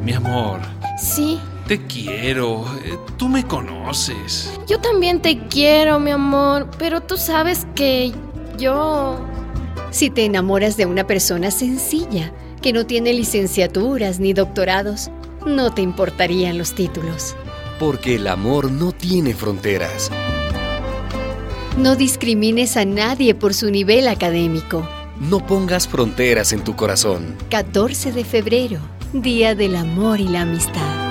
Mi amor. Sí. Te quiero. Tú me conoces. Yo también te quiero, mi amor, pero tú sabes que yo... Si te enamoras de una persona sencilla, que no tiene licenciaturas ni doctorados, no te importarían los títulos. Porque el amor no tiene fronteras. No discrimines a nadie por su nivel académico. No pongas fronteras en tu corazón. 14 de febrero, Día del Amor y la Amistad.